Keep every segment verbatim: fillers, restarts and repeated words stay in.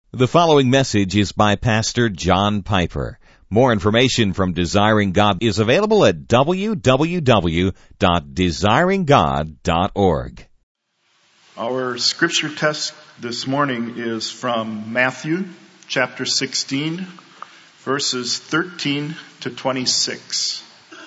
The following message is by Pastor John Piper. More information from Desiring God is available at w w w dot desiring god dot org. Our scripture text this morning is from Matthew chapter sixteen, verses thirteen to twenty-six.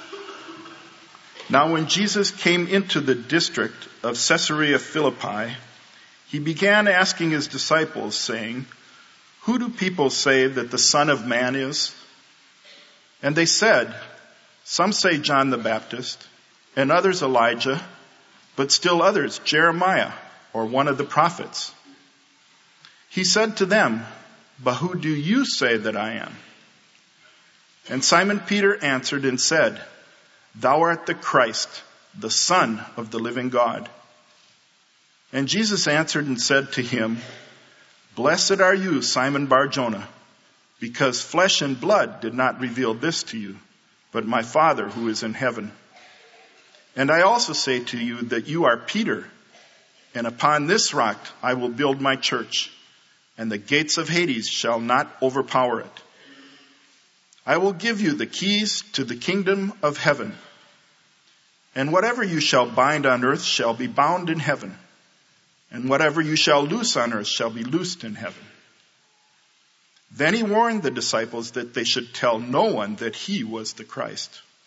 Now when Jesus came into the district of Caesarea Philippi, he began asking his disciples, saying, "Who do people say that the Son of Man is?" And they said, "Some say John the Baptist, and others Elijah, but still others Jeremiah, or one of the prophets." He said to them, "But who do you say that I am?" And Simon Peter answered and said, "Thou art the Christ, the Son of the living God." And Jesus answered and said to him, "Blessed are you, Simon Bar-Jonah, because flesh and blood did not reveal this to you, but my Father who is in heaven. And I also say to you that you are Peter, and upon this rock I will build my church, and the gates of Hades shall not overpower it. I will give you the keys to the kingdom of heaven, and whatever you shall bind on earth shall be bound in heaven, and whatever you shall loose on earth shall be loosed in heaven." Then he warned the disciples that they should tell no one that he was the Christ.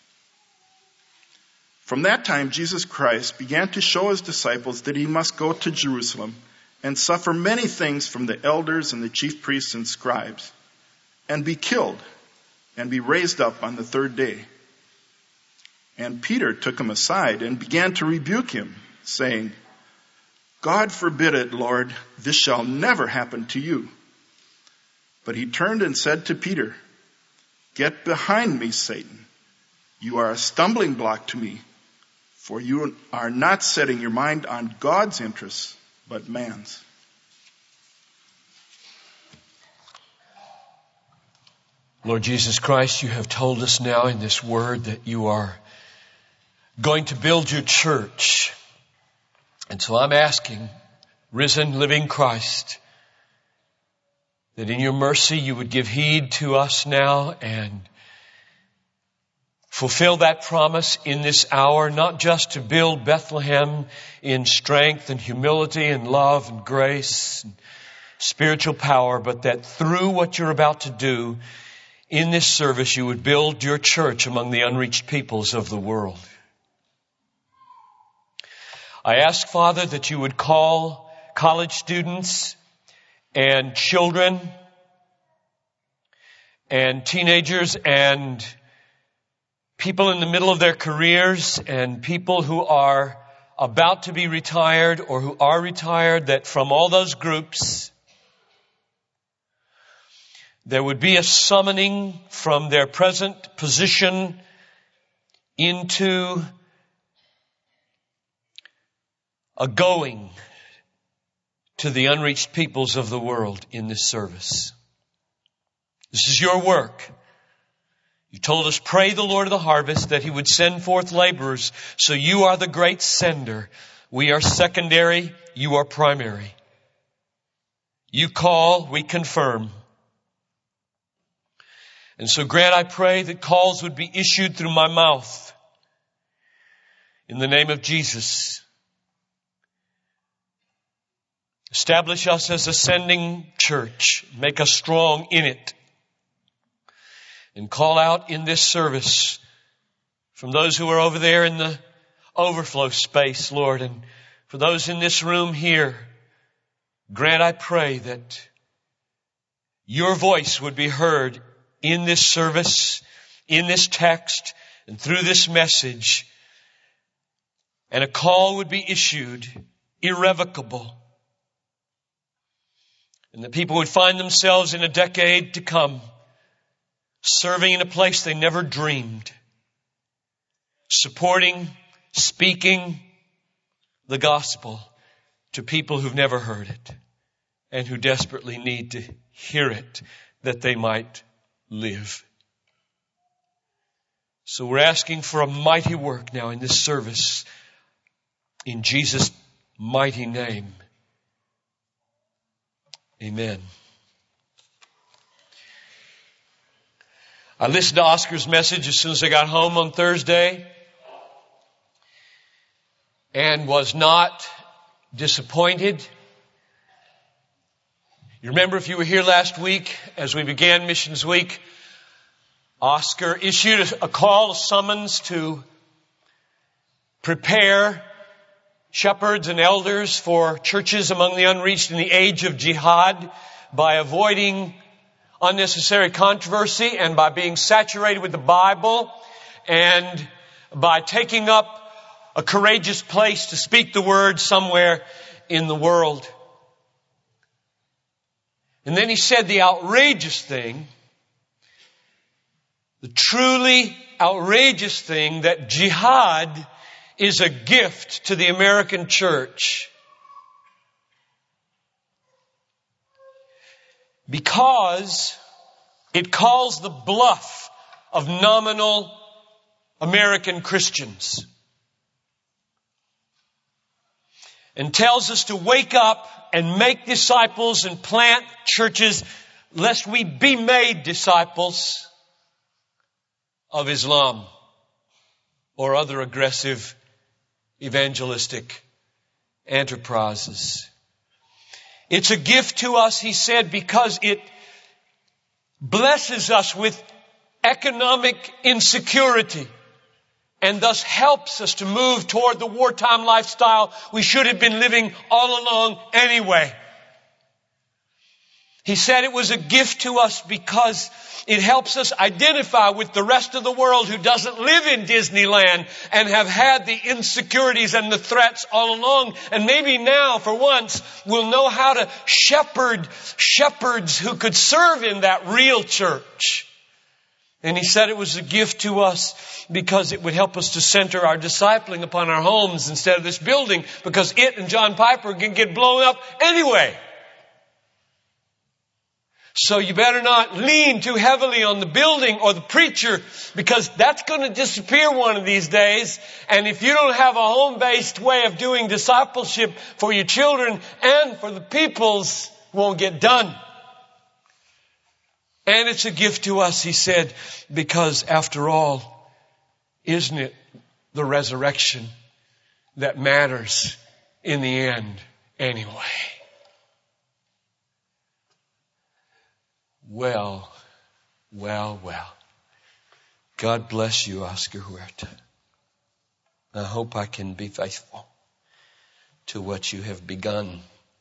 From that time, Jesus Christ began to show his disciples that he must go to Jerusalem and suffer many things from the elders and the chief priests and scribes, and be killed, and be raised up on the third day. And Peter took him aside and began to rebuke him, saying, "God forbid it, Lord, this shall never happen to you." But he turned and said to Peter, "Get behind me, Satan. You are a stumbling block to me, for you are not setting your mind on God's interests, but man's." Lord Jesus Christ, you have told us now in this word that you are going to build your church. And so I'm asking, risen, living Christ, that in your mercy you would give heed to us now and fulfill that promise in this hour, not just to build Bethlehem in strength and humility and love and grace and spiritual power, but that through what you're about to do in this service, you would build your church among the unreached peoples of the world. I ask, Father, that you would call college students and children and teenagers and people in the middle of their careers and people who are about to be retired or who are retired, that from all those groups there would be a summoning from their present position into a going to the unreached peoples of the world in this service. This is your work. You told us, pray the Lord of the harvest that he would send forth laborers. So you are the great sender. We are secondary. You are primary. You call, we confirm. And so grant, I pray, that calls would be issued through my mouth. In the name of Jesus. Establish us as a sending church. Make us strong in it. And call out in this service from those who are over there in the overflow space, Lord, and for those in this room here, grant, I pray, that your voice would be heard in this service, in this text, and through this message, and a call would be issued, irrevocable. And the people would find themselves in a decade to come serving in a place they never dreamed, supporting, speaking the gospel to people who've never heard it and who desperately need to hear it that they might live. So we're asking for a mighty work now in this service in Jesus' mighty name. Amen. I listened to Oscar's message as soon as I got home on Thursday and was not disappointed. You remember, if you were here last week, as we began Missions Week, Oscar issued a call, a summons to prepare shepherds and elders for churches among the unreached in the age of jihad by avoiding unnecessary controversy and by being saturated with the Bible and by taking up a courageous place to speak the word somewhere in the world. And then he said the outrageous thing, the truly outrageous thing, that jihad is a gift to the American church. Because it calls the bluff of nominal American Christians. And tells us to wake up and make disciples and plant churches lest we be made disciples of Islam or other aggressive evangelistic enterprises. It's a gift to us, he said, because it blesses us with economic insecurity and thus helps us to move toward the wartime lifestyle we should have been living all along anyway. He said it was a gift to us because it helps us identify with the rest of the world who doesn't live in Disneyland and have had the insecurities and the threats all along. And maybe now, for once, we'll know how to shepherd shepherds who could serve in that real church. And he said it was a gift to us because it would help us to center our discipling upon our homes instead of this building, because it and John Piper can get blown up anyway. So you better not lean too heavily on the building or the preacher, because that's going to disappear one of these days. And if you don't have a home-based way of doing discipleship for your children and for the peoples, it won't get done. And it's a gift to us, he said, because after all, isn't it the resurrection that matters in the end anyway? Well, well, well. God bless you, Oscar Huerta. I hope I can be faithful to what you have begun.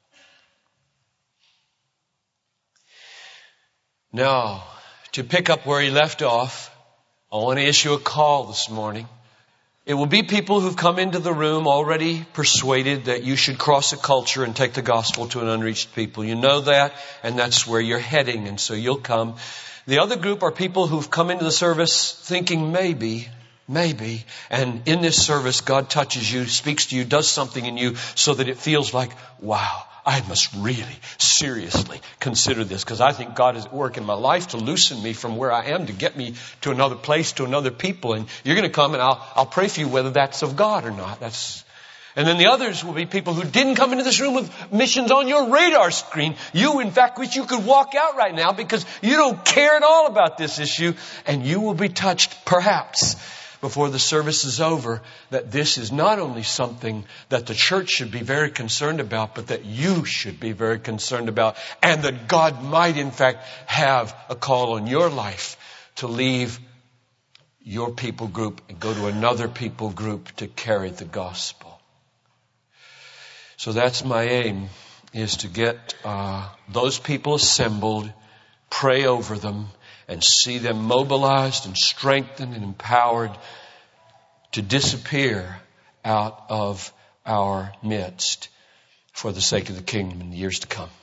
Now, to pick up where he left off, I want to issue a call this morning. It will be people who've come into the room already persuaded that you should cross a culture and take the gospel to an unreached people. You know that, and that's where you're heading, and so you'll come. The other group are people who've come into the service thinking maybe, maybe, and in this service God touches you, speaks to you, does something in you so that it feels like, wow, I must really seriously consider this, because I think God is at work in my life to loosen me from where I am to get me to another place, to another people. And you're going to come and I'll, I'll pray for you whether that's of God or not. That's, and then the others will be people who didn't come into this room with missions on your radar screen. You, in fact, wish you could walk out right now because you don't care at all about this issue. And you will be touched, perhaps, before the service is over, that this is not only something that the church should be very concerned about, but that you should be very concerned about, and that God might in fact have a call on your life to leave your people group and go to another people group to carry the gospel. So that's my aim, is to get uh, those people assembled, pray over them, and see them mobilized and strengthened and empowered to disappear out of our midst for the sake of the kingdom in the years to come.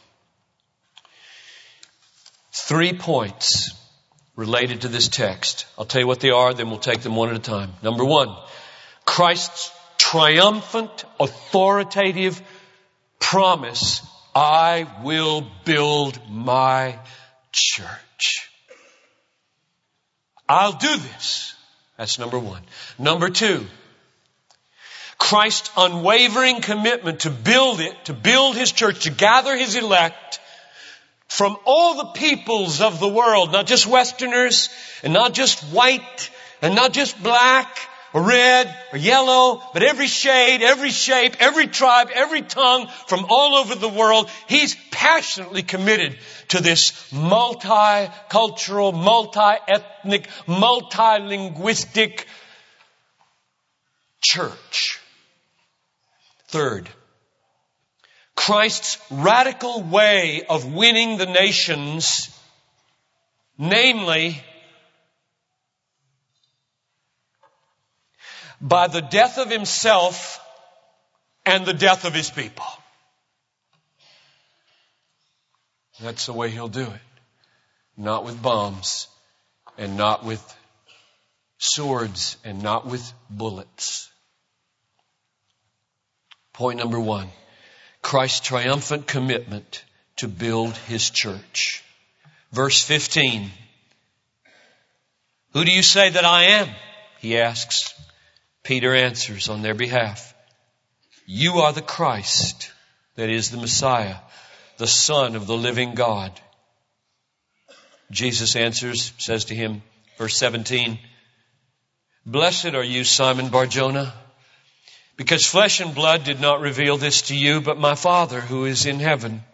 Three points related to this text. I'll tell you what they are, then we'll take them one at a time. Number one, Christ's triumphant, authoritative promise, I will build my church. I'll do this. That's number one. Number two, Christ's unwavering commitment to build it, to build His church, to gather His elect from all the peoples of the world, not just Westerners, and not just white, and not just black, or red, or yellow, but every shade, every shape, every tribe, every tongue from all over the world. He's passionately committed to this multicultural, multi-ethnic, multilinguistic church. Third, Christ's radical way of winning the nations, namely, by the death of himself and the death of his people. That's the way he'll do it. Not with bombs, and not with swords, and not with bullets. Point number one, Christ's triumphant commitment to build his church. Verse fifteen. Who do you say that I am? He asks. Peter answers on their behalf. You are the Christ, that is the Messiah, the Son of the living God. Jesus answers, says to him, verse seventeen, Blessed are you, Simon Bar-Jonah, because flesh and blood did not reveal this to you, but my Father who is in heaven.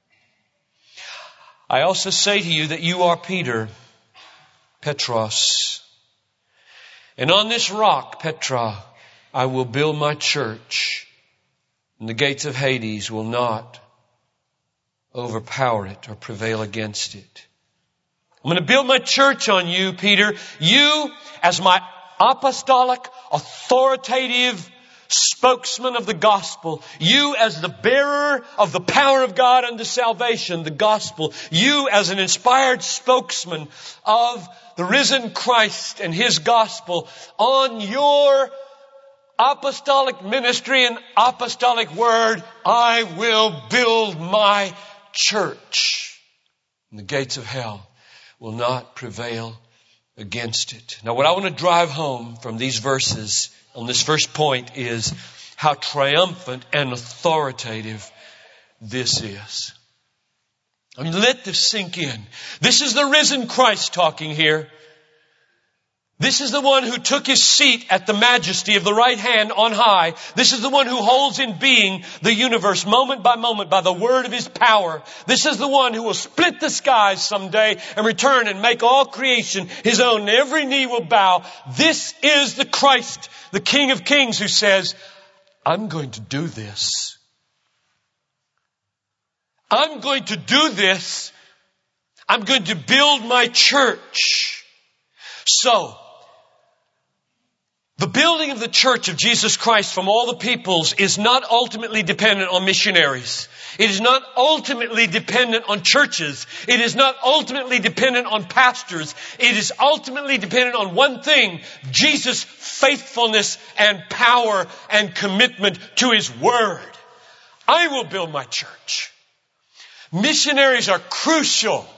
I also say to you that you are Peter, Petros. And on this rock, Petra, I will build my church, and the gates of Hades will not overpower it or prevail against it. I'm going to build my church on you, Peter. You, as my apostolic, authoritative spokesman of the gospel. You as the bearer of the power of God unto salvation, the gospel. You as an inspired spokesman of the risen Christ and his gospel. On your apostolic ministry and apostolic word, I will build my church. And the gates of hell will not prevail against it. Now, what I want to drive home from these verses on this first point is how triumphant and authoritative this is. I mean, let this sink in. This is the risen Christ talking here. This is the one who took his seat at the majesty of the right hand on high. This is the one who holds in being the universe moment by moment by the word of his power. This is the one who will split the skies someday and return and make all creation his own. And every knee will bow. This is the Christ, the King of Kings, who says, I'm going to do this. I'm going to do this. I'm going to build my church. So, the building of the church of Jesus Christ from all the peoples is not ultimately dependent on missionaries. It is not ultimately dependent on churches. It is not ultimately dependent on pastors. It is ultimately dependent on one thing, Jesus' faithfulness and power and commitment to his word. I will build my church. Missionaries are crucial.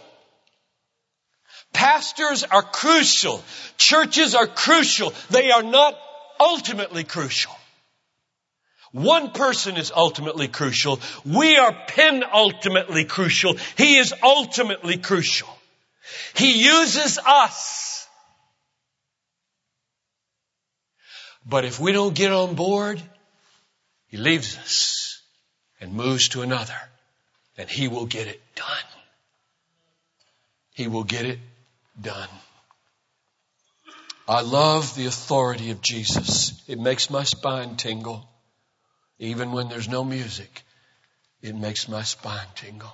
Pastors are crucial. Churches are crucial. They are not ultimately crucial. One person is ultimately crucial. We are penultimately crucial. He is ultimately crucial. He uses us. But if we don't get on board, he leaves us and moves to another. And he will get it done. He will get it done. I love the authority of Jesus. It makes my spine tingle. Even when there's no music, it makes my spine tingle.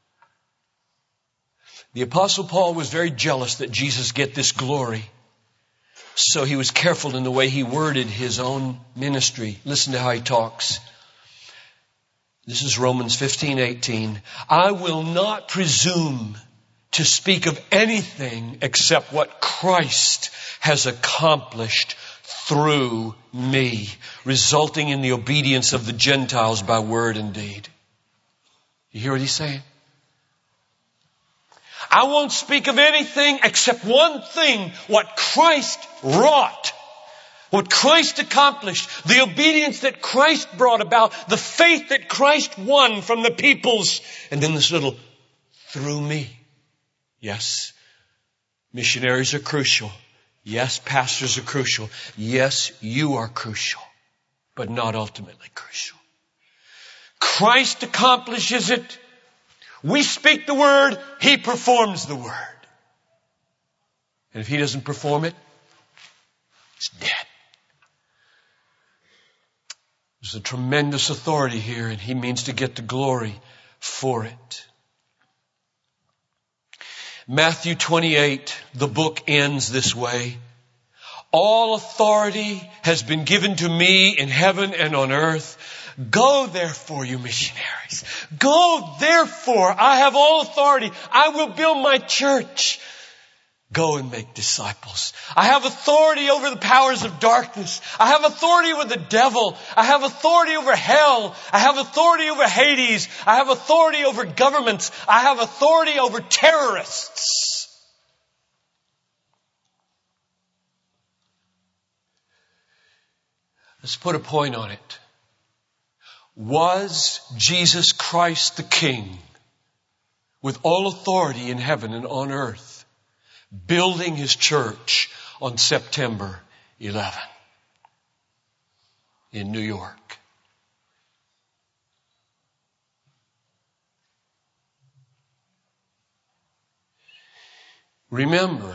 The Apostle Paul was very jealous that Jesus get this glory. So he was careful in the way he worded his own ministry. Listen to how he talks. This is Romans fifteen eighteen. I will not presume to speak of anything except what Christ has accomplished through me, resulting in the obedience of the Gentiles by word and deed. You hear what he's saying? I won't speak of anything except one thing, what Christ wrought, what Christ accomplished, the obedience that Christ brought about, the faith that Christ won from the peoples, and then this little through me. Yes, missionaries are crucial. Yes, pastors are crucial. Yes, you are crucial, but not ultimately crucial. Christ accomplishes it. We speak the word. He performs the word. And if He doesn't perform it, it's dead. There's a tremendous authority here, and He means to get the glory for it. Matthew twenty-eight, the book ends this way. All authority has been given to me in heaven and on earth. Go therefore, you missionaries. Go therefore. I have all authority. I will build my church. Go and make disciples. I have authority over the powers of darkness. I have authority over the devil. I have authority over hell. I have authority over Hades. I have authority over governments. I have authority over terrorists. Let's put a point on it. Was Jesus Christ the King, with all authority in heaven and on earth, building His church on September eleventh in New York? Remember,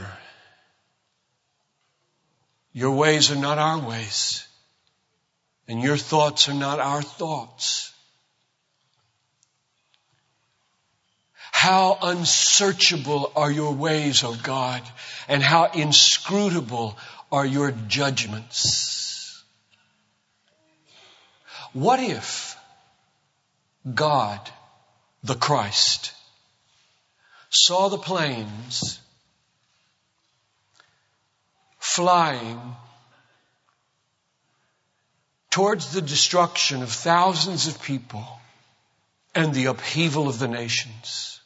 your ways are not our ways, and your thoughts are not our thoughts. How unsearchable are your ways, O God, and how inscrutable are your judgments. What if God, the Christ, saw the planes flying towards the destruction of thousands of people and the upheaval of the nations?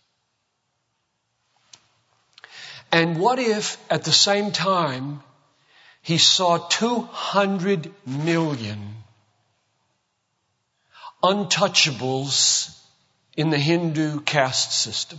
And what if at the same time He saw two hundred million untouchables in the Hindu caste system?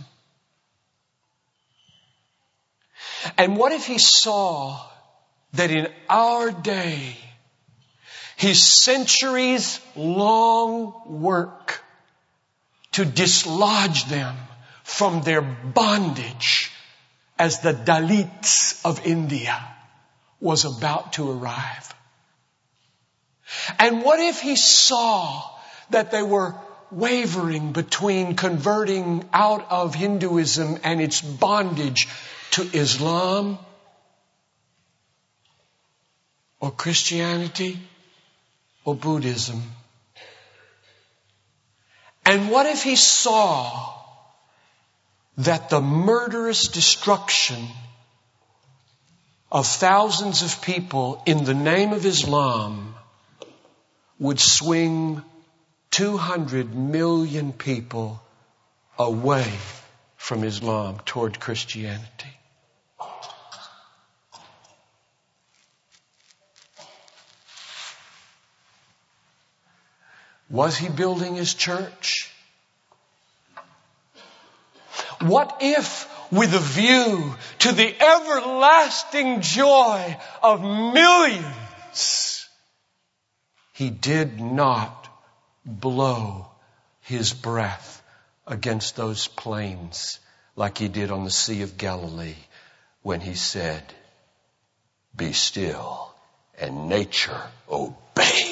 And what if He saw that in our day, His centuries-long work to dislodge them from their bondage as the Dalits of India was about to arrive? And what if He saw that they were wavering between converting out of Hinduism and its bondage to Islam or Christianity or Buddhism? And what if He saw that the murderous destruction of thousands of people in the name of Islam would swing two hundred million people away from Islam toward Christianity? Was He building His church? What if, with a view to the everlasting joy of millions, He did not blow His breath against those plains like He did on the Sea of Galilee when He said, "Be still," and nature obeyed?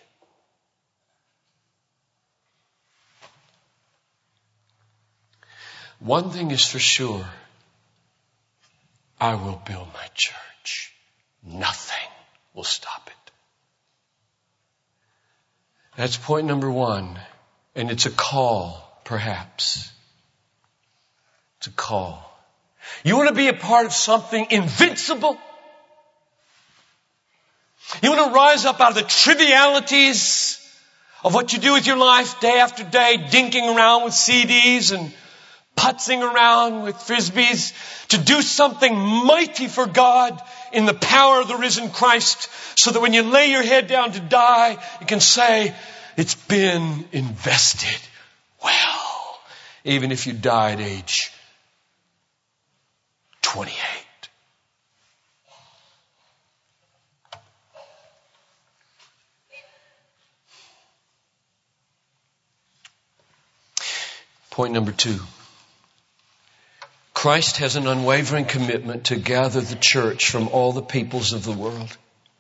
One thing is for sure, I will build my church. Nothing will stop it. That's point number one. And it's a call, perhaps. It's a call. You want to be a part of something invincible? You want to rise up out of the trivialities of what you do with your life day after day, dinking around with C Ds and putzing around with frisbees, to do something mighty for God in the power of the risen Christ, so that when you lay your head down to die, you can say, it's been invested well. even if you die at age twenty-eight. Point number two. Christ has an unwavering commitment to gather the church from all the peoples of the world.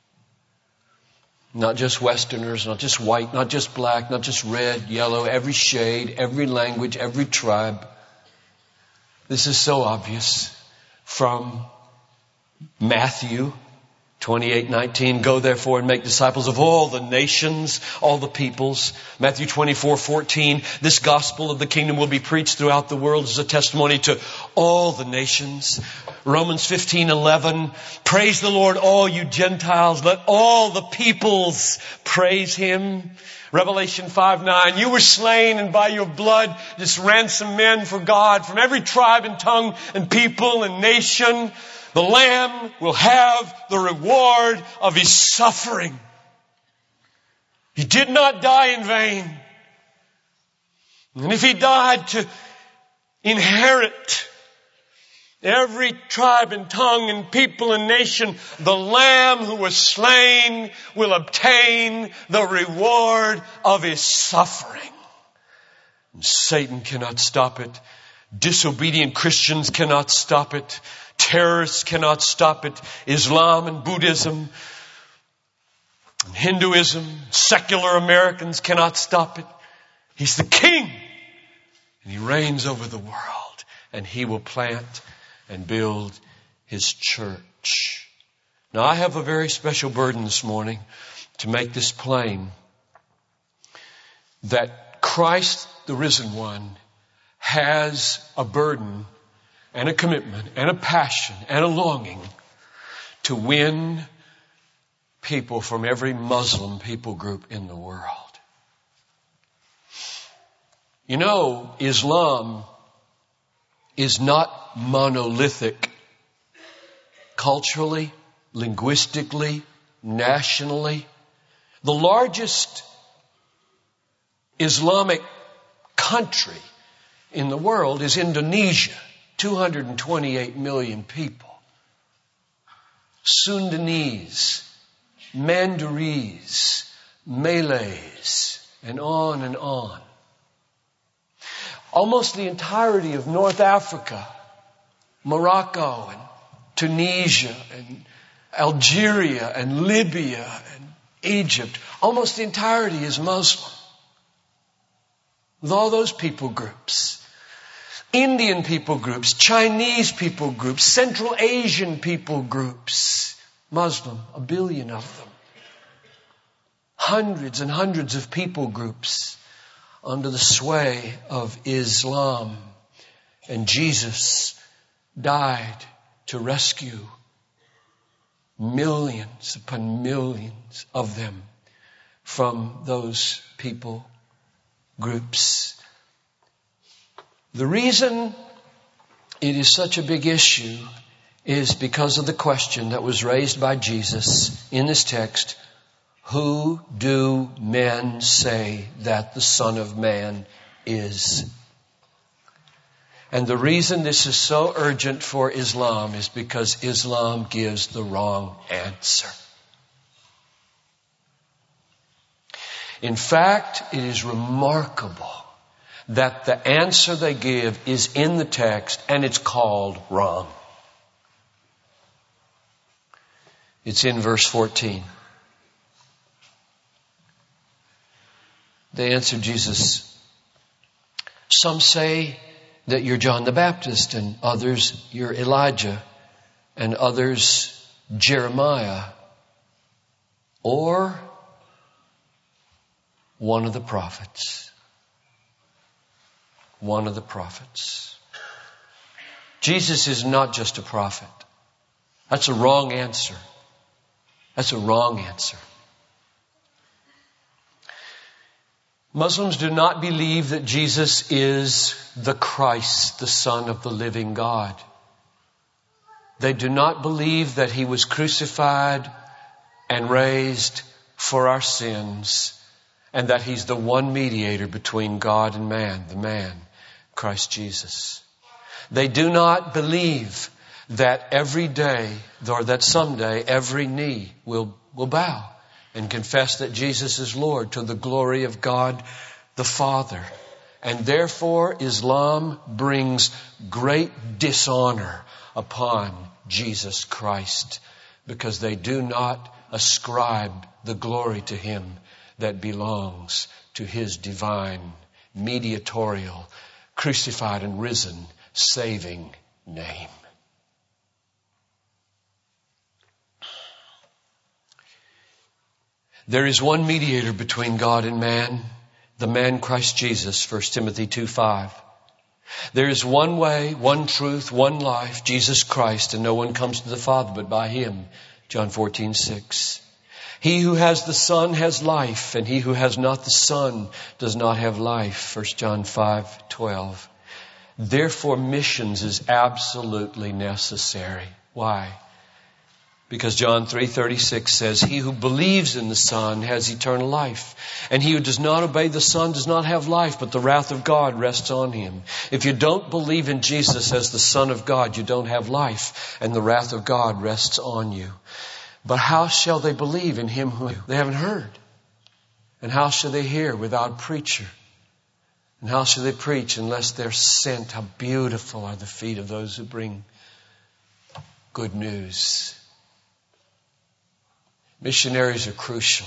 Not just Westerners, not just white, not just black, not just red, yellow, every shade, every language, every tribe. This is so obvious from Matthew twenty-eight nineteen. Go therefore and make disciples of all the nations, all the peoples. Matthew twenty-four fourteen. This gospel of the kingdom will be preached throughout the world as a testimony to all the nations. Romans fifteen eleven. Praise the Lord, all you Gentiles. Let all the peoples praise Him. Revelation five nine. You were slain, and by your blood just ransomed men for God from every tribe and tongue and people and nation. The Lamb will have the reward of His suffering. He did not die in vain. And if He died to inherit every tribe and tongue and people and nation, the Lamb who was slain will obtain the reward of His suffering. And Satan cannot stop it. Disobedient Christians cannot stop it. Terrorists cannot stop it. Islam and Buddhism and Hinduism, secular Americans cannot stop it. He's the King, and He reigns over the world, and He will plant and build His church. Now, I have a very special burden this morning to make this plain, that Christ, the risen one, has a burden and a commitment and a passion and a longing to win people from every Muslim people group in the world. You know, Islam is not monolithic culturally, linguistically, nationally. The largest Islamic country in the world is Indonesia. two hundred twenty-eight million people. Sundanese, Mandarese, Malays, and on and on. Almost the entirety of North Africa, Morocco and Tunisia and Algeria and Libya and Egypt, almost the entirety is Muslim. With all those people groups. Indian people groups, Chinese people groups, Central Asian people groups, Muslim, a billion of them. Hundreds and hundreds of people groups under the sway of Islam. And Jesus died to rescue millions upon millions of them from those people groups. The reason it is such a big issue is because of the question that was raised by Jesus in this text. Who do men say that the Son of Man is? And the reason this is so urgent for Islam is because Islam gives the wrong answer. In fact, it is remarkable that the answer they give is in the text, and it's called wrong. It's in verse fourteen. They answered Jesus, some say that you're John the Baptist, and others you're Elijah, and others Jeremiah, or one of the prophets. One of the prophets. Jesus is not just a prophet. That's a wrong answer. That's a wrong answer. Muslims do not believe that Jesus is the Christ, the Son of the living God. They do not believe that He was crucified and raised for our sins, and that He's the one mediator between God and man, the man, Christ Jesus. They do not believe that every day, or that someday, every knee will, will bow and confess that Jesus is Lord to the glory of God the Father. And therefore, Islam brings great dishonor upon Jesus Christ, because they do not ascribe the glory to Him that belongs to His divine, mediatorial, crucified and risen, saving name. There is one mediator between God and man, the man Christ Jesus, First Timothy two five. There is one way, one truth, one life, Jesus Christ, and no one comes to the Father but by Him, John fourteen six. He who has the Son has life, and he who has not the Son does not have life, First John five twelve. Therefore, missions is absolutely necessary. Why? Because John three thirty-six says, he who believes in the Son has eternal life. And he who does not obey the Son does not have life, but the wrath of God rests on him. If you don't believe in Jesus as the Son of God, you don't have life, and the wrath of God rests on you. But how shall they believe in Him who they haven't heard? And how shall they hear without a preacher? And how shall they preach unless they're sent? How beautiful are the feet of those who bring good news. Missionaries are crucial.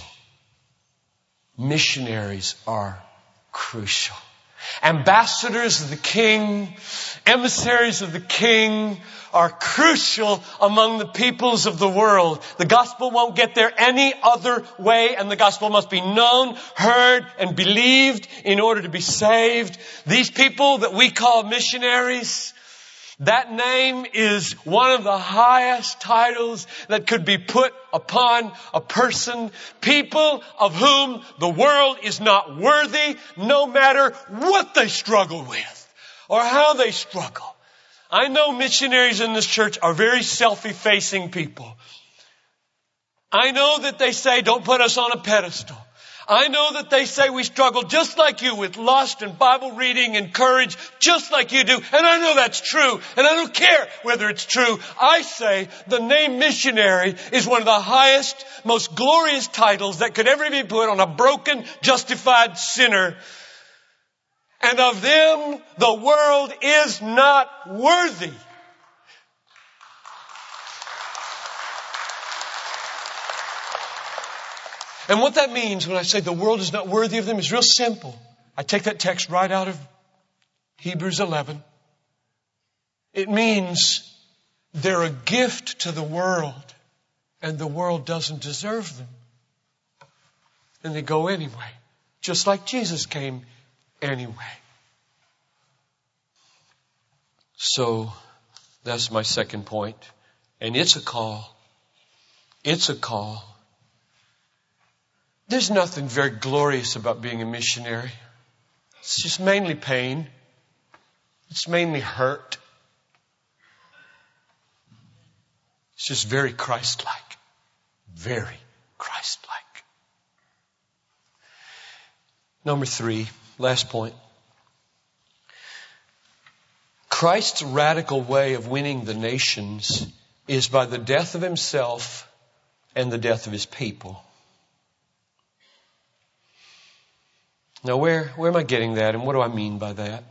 Missionaries are crucial. Ambassadors of the King, emissaries of the King are crucial among the peoples of the world. The gospel won't get there any other way, and the gospel must be known, heard, and believed in order to be saved. These people that we call missionaries, that name is one of the highest titles that could be put upon a person. People of whom the world is not worthy, no matter what they struggle with or how they struggle. I know missionaries in this church are very self-effacing people. I know that they say, don't put us on a pedestal. I know that they say we struggle just like you with lust and Bible reading and courage, just like you do. And I know that's true. And I don't care whether it's true. I say the name missionary is one of the highest, most glorious titles that could ever be put on a broken, justified sinner. And of them, the world is not worthy. And what that means when I say the world is not worthy of them is real simple. I take that text right out of Hebrews eleven. It means they're a gift to the world, and the world doesn't deserve them. And they go anyway, just like Jesus came anyway. So that's my second point. And it's a call. It's a call. There's nothing very glorious about being a missionary. It's just mainly pain. It's mainly hurt. It's just very Christ-like. Very Christ-like. Number three, last point. Christ's radical way of winning the nations is by the death of Himself and the death of His people. Now, where, where am I getting that, and what do I mean by that?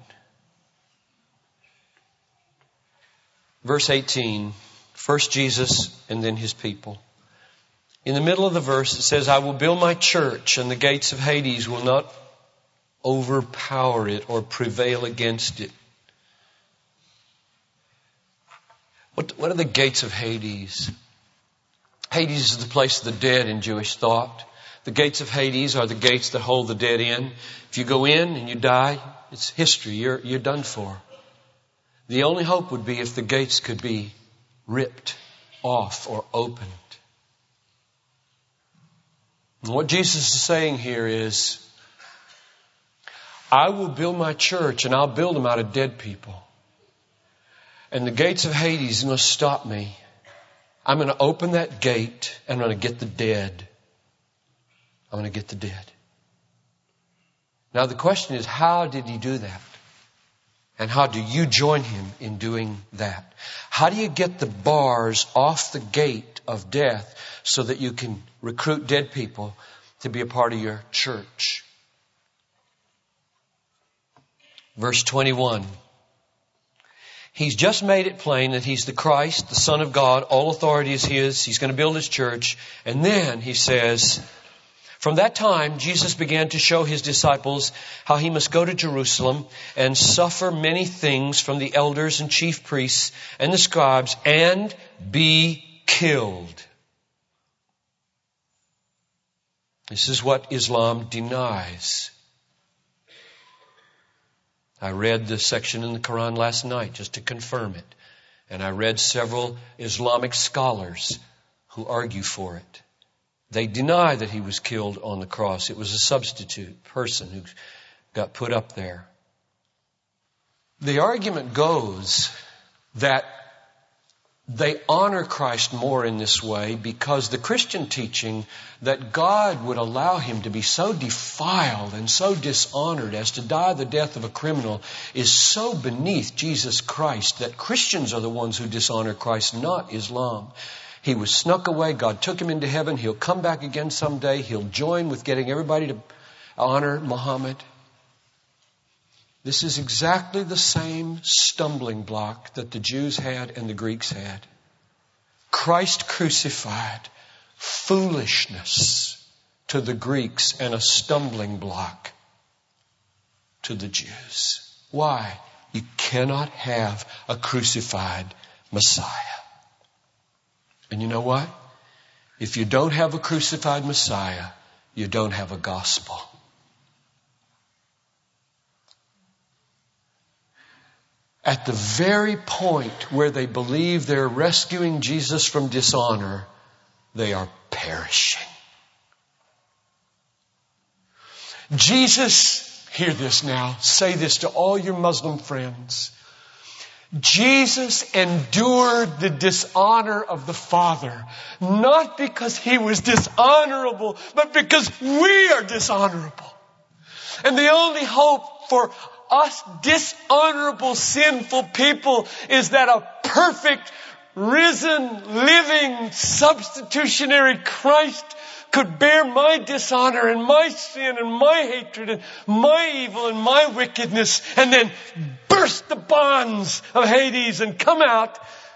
Verse eighteen, first Jesus and then His people. In the middle of the verse it says, I will build my church, and the gates of Hades will not overpower it or prevail against it. What, what are the gates of Hades? Hades is the place of the dead in Jewish thought. The gates of Hades are the gates that hold the dead in. If you go in and you die, it's history. You're, you're done for. The only hope would be if the gates could be ripped off or opened. And what Jesus is saying here is, I will build my church, and I'll build them out of dead people. And the gates of Hades are going to stop me. I'm going to open that gate, and I'm going to get the dead. I'm going to get the dead. Now the question is, how did He do that? And how do you join him in doing that? How do you get the bars off the gate of death so that you can recruit dead people to be a part of your church? Verse twenty-one. He's just made it plain that He's the Christ, the Son of God. All authority is His. He's going to build His church. And then He says, from that time, Jesus began to show His disciples how He must go to Jerusalem and suffer many things from the elders and chief priests and the scribes and be killed. This is what Islam denies. I read the section in the Quran last night just to confirm it. And I read several Islamic scholars who argue for it. They deny that He was killed on the cross. It was a substitute person who got put up there. The argument goes that they honor Christ more in this way because the Christian teaching that God would allow Him to be so defiled and so dishonored as to die the death of a criminal is so beneath Jesus Christ that Christians are the ones who dishonor Christ, not Islam. He was snuck away. God took Him into heaven. He'll come back again someday. He'll join with getting everybody to honor Muhammad. This is exactly the same stumbling block that the Jews had and the Greeks had. Christ crucified, foolishness to the Greeks and a stumbling block to the Jews. Why? You cannot have a crucified Messiah. And you know what? If you don't have a crucified Messiah, you don't have a gospel. At the very point where they believe they're rescuing Jesus from dishonor, they are perishing. Jesus, hear this now, say this to all your Muslim friends. Jesus endured the dishonor of the Father, not because He was dishonorable, but because we are dishonorable. And the only hope for us dishonorable, sinful people is that a perfect, risen, living, substitutionary Christ could bear my dishonor and my sin and my hatred and my evil and my wickedness and then burst the bonds of Hades and come out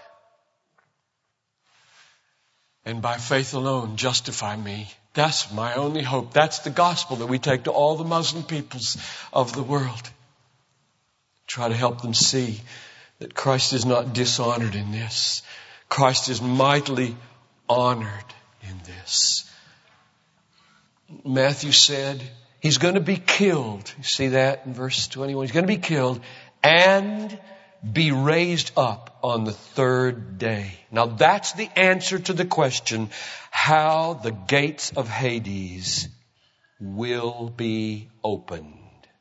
and by faith alone justify me. That's my only hope. That's the gospel that we take to all the Muslim peoples of the world. Try to help them see that Christ is not dishonored in this. Christ is mightily honored in this. Matthew said He's going to be killed. You see that in verse twenty-one? He's going to be killed and be raised up on the third day. Now that's the answer to the question how the gates of Hades will be opened.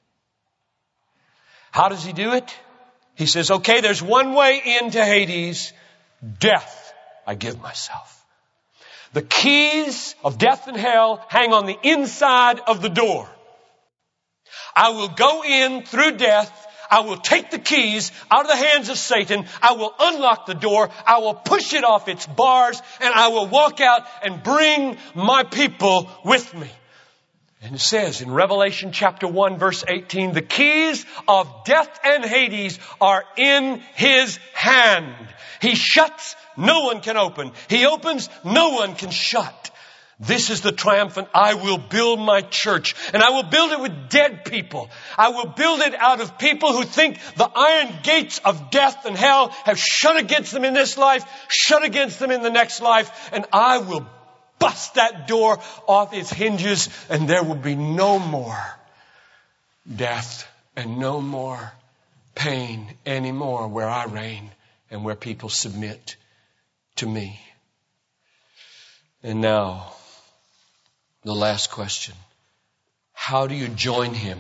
How does He do it? He says, okay, there's one way into Hades. Death, I give myself. The keys of death and hell hang on the inside of the door. I will go in through death. I will take the keys out of the hands of Satan. I will unlock the door. I will push it off its bars and I will walk out and bring my people with me. And it says in Revelation chapter one verse eighteen, the keys of death and Hades are in His hand. He shuts, no one can open. He opens, no one can shut. This is the triumphant, I will build my church. And I will build it with dead people. I will build it out of people who think the iron gates of death and hell have shut against them in this life, shut against them in the next life. And I will bust that door off its hinges and there will be no more death and no more pain anymore where I reign and where people submit to me. And now, the last question. How do you join Him?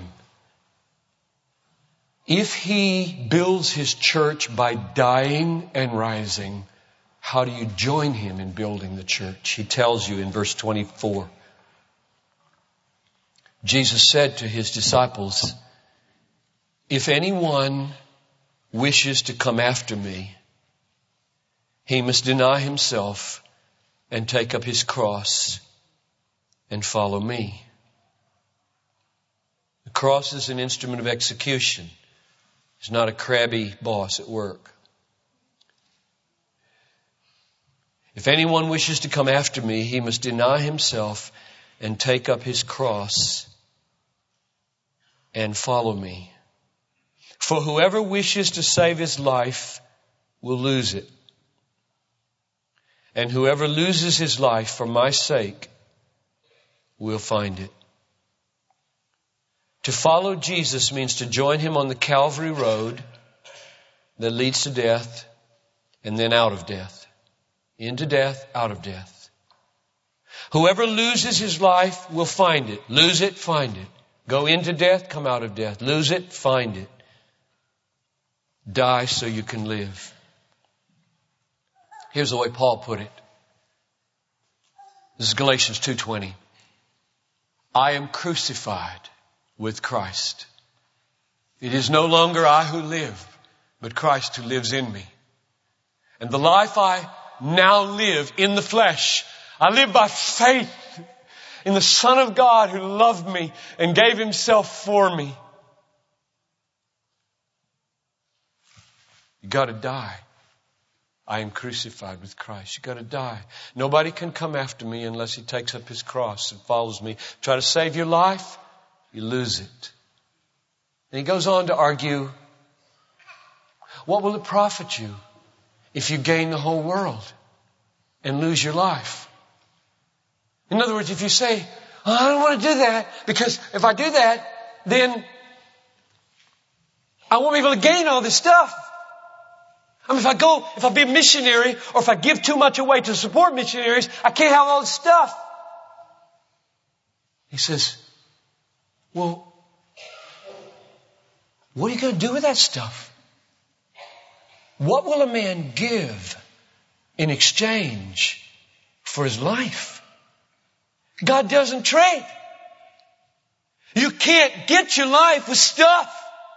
If He builds His church by dying and rising, how do you join Him in building the church? He tells you in verse twenty-four. Jesus said to His disciples, if anyone wishes to come after me, he must deny himself and take up his cross and follow me. The cross is an instrument of execution. It's not a crabby boss at work. If anyone wishes to come after me, he must deny himself and take up his cross and follow me. For whoever wishes to save his life will lose it. And whoever loses his life for my sake will find it. To follow Jesus means to join him on the Calvary road that leads to death and then out of death. Into death, out of death. Whoever loses his life will find it. Lose it, find it. Go into death, come out of death. Lose it, find it. Die so you can live. Here's the way Paul put it. This is Galatians two twenty. I am crucified with Christ. It is no longer I who live, but Christ who lives in me. And the life I now live in the flesh, I live by faith in the Son of God who loved me and gave himself for me. You got to die. I am crucified with Christ. You got to die. Nobody can come after me unless he takes up his cross and follows me. Try to save your life, you lose it. And he goes on to argue, what will it profit you if you gain the whole world and lose your life? In other words, if you say, oh, I don't want to do that because if I do that, then I won't be able to gain all this stuff. I mean, if I go, if I be a missionary or if I give too much away to support missionaries, I can't have all this stuff. He says, well, what are you going to do with that stuff? What will a man give in exchange for his life? God doesn't trade. You can't get your life with stuff.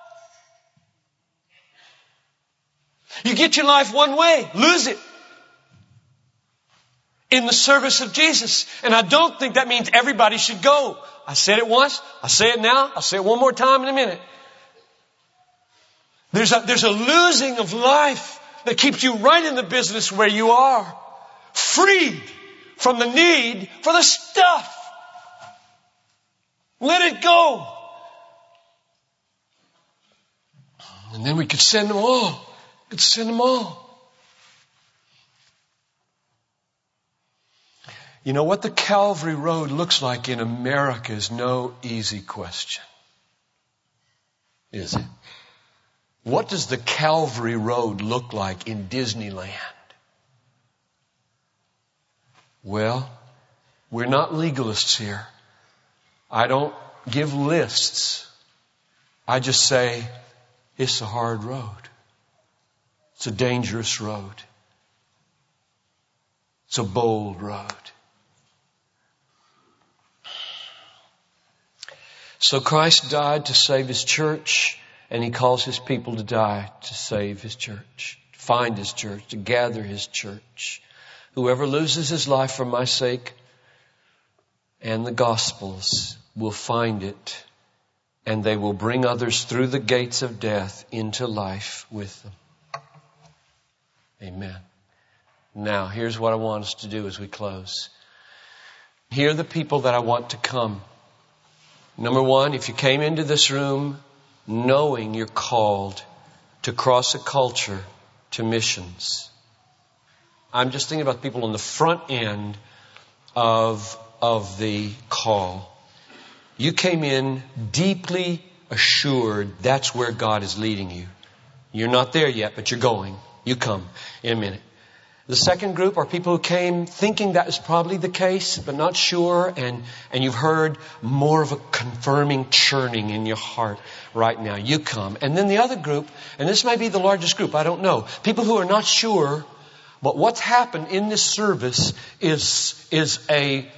You get your life one way, lose it. In the service of Jesus. And I don't think that means everybody should go. I said it once, I say it now, I'll say it one more time in a minute. There's a, there's a losing of life that keeps you right in the business where you are. Freed from the need for the stuff. Let it go. And then we could send them all. We could send them all. You know what the Calvary Road looks like in America is no easy question. Is it? What does the Calvary Road look like in Disneyland? Well, we're not legalists here. I don't give lists. I just say, it's a hard road. It's a dangerous road. It's a bold road. So Christ died to save His church, and He calls His people to die to save His church, to find His church, to gather His church. Whoever loses his life for my sake and the Gospels will find it, and they will bring others through the gates of death into life with them. Amen. Now, here's what I want us to do as we close. Here are the people that I want to come. Number one, if you came into this room knowing you're called to cross a culture to missions. I'm just thinking about people on the front end of, of the call. You came in deeply assured that's where God is leading you. You're not there yet, but you're going. You come in a minute. The second group are people who came thinking that is probably the case, but not sure, and, and you've heard more of a confirming churning in your heart right now. You come. And then the other group, and this may be the largest group, I don't know. People who are not sure, but what's happened in this service is, is a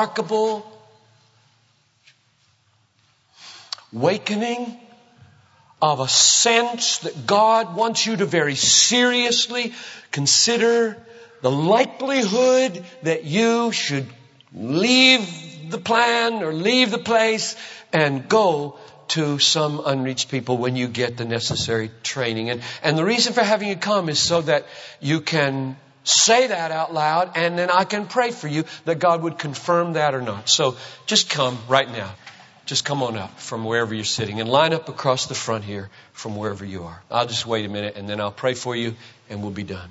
remarkable awakening of a sense that God wants you to very seriously consider the likelihood that you should leave the plan or leave the place and go to some unreached people when you get the necessary training. And, and the reason for having you come is so that you can say that out loud, and then I can pray for you that God would confirm that or not. So just come right now. Just come on up from wherever you're sitting and line up across the front here from wherever you are. I'll just wait a minute and then I'll pray for you and we'll be done.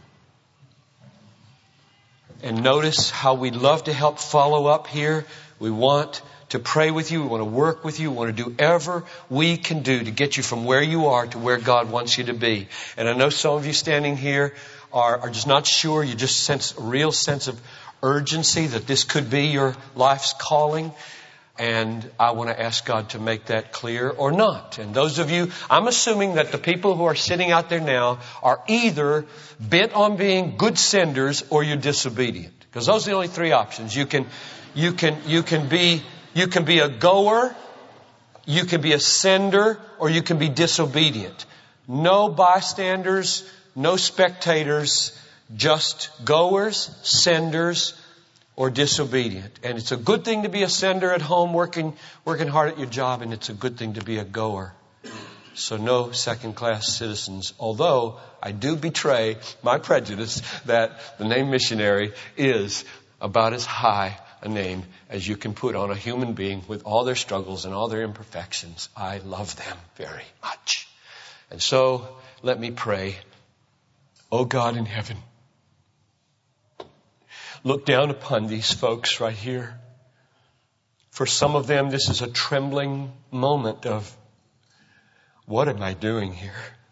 And notice how we love to help follow up here. We want to pray with you. We want to work with you. We want to do whatever we can do to get you from where you are to where God wants you to be. And I know some of you standing here are, are just not sure. You just sense a real sense of urgency that this could be your life's calling. And I want to ask God to make that clear or not. And those of you, I'm assuming that the people who are sitting out there now are either bent on being good senders or you're disobedient. Because those are the only three options. You can, you can, you can be, you can be a goer, you can be a sender, or you can be disobedient. No bystanders, no spectators, just goers, senders, or disobedient. And it's a good thing to be a sender at home, working working hard at your job, and it's a good thing to be a goer. So no second-class citizens, although I do betray my prejudice that the name missionary is about as high a name as you can put on a human being with all their struggles and all their imperfections. I love them very much. And so let me pray. Oh God in heaven, look down upon these folks right here. For some of them, this is a trembling moment of, what am I doing here?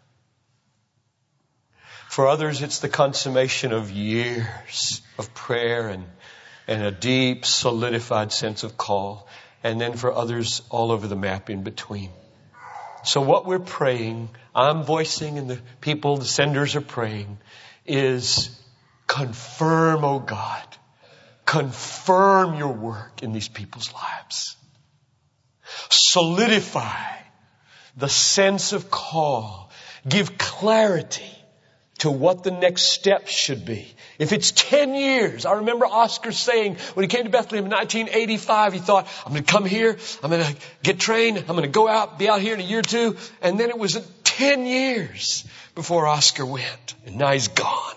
For others, it's the consummation of years of prayer and, and a deep, solidified sense of call. And then for others, all over the map in between. So what we're praying, I'm voicing and the people, the senders are praying, is confirm, oh God, confirm your work in these people's lives. Solidify the sense of call. Give clarity to what the next step should be. If it's ten years, I remember Oscar saying when he came to Bethlehem in nineteen eighty-five, he thought, I'm going to come here, I'm going to get trained, I'm going to go out, be out here in a year or two. And then it was ten years before Oscar went. And now he's gone.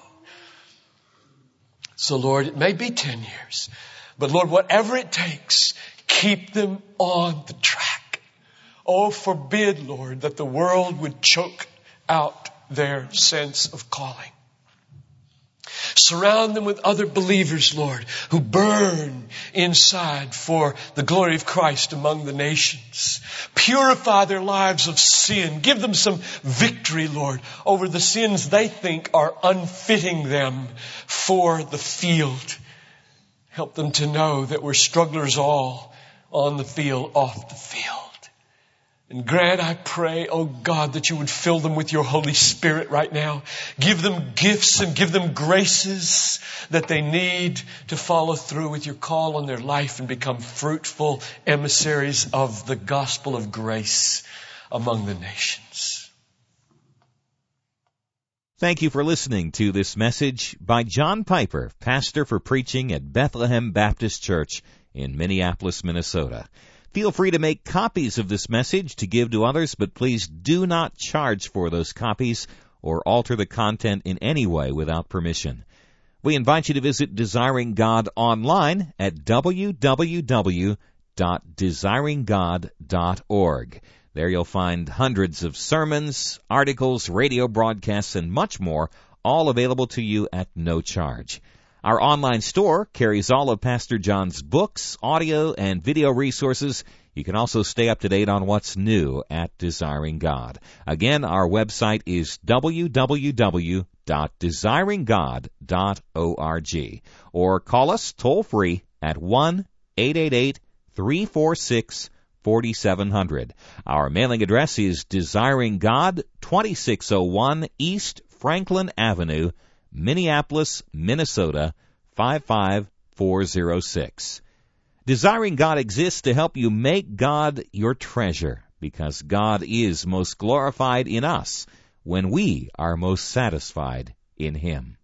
So Lord, it may be ten years, but Lord, whatever it takes, keep them on the track. Oh, forbid, Lord, that the world would choke out their sense of calling. Surround them with other believers, Lord, who burn inside for the glory of Christ among the nations. Purify their lives of sin. Give them some victory, Lord, over the sins they think are unfitting them for the field. Help them to know that we're strugglers all on the field, off the field. And grant, I pray, oh God, that you would fill them with your Holy Spirit right now. Give them gifts and give them graces that they need to follow through with your call on their life and become fruitful emissaries of the gospel of grace among the nations. Thank you for listening to this message by John Piper, pastor for preaching at Bethlehem Baptist Church in Minneapolis, Minnesota. Feel free to make copies of this message to give to others, but please do not charge for those copies or alter the content in any way without permission. We invite you to visit Desiring God online at w w w dot desiring god dot org. There you'll find hundreds of sermons, articles, radio broadcasts, and much more, all available to you at no charge. Our online store carries all of Pastor John's books, audio, and video resources. You can also stay up to date on what's new at Desiring God. Again, our website is w w w dot desiring god dot org. Or call us toll-free at one eight eight eight, three four six, four seven zero zero. Our mailing address is Desiring God, twenty-six oh one East Franklin Avenue, Minneapolis, Minnesota, five five four zero six. Desiring God exists to help you make God your treasure because God is most glorified in us when we are most satisfied in Him.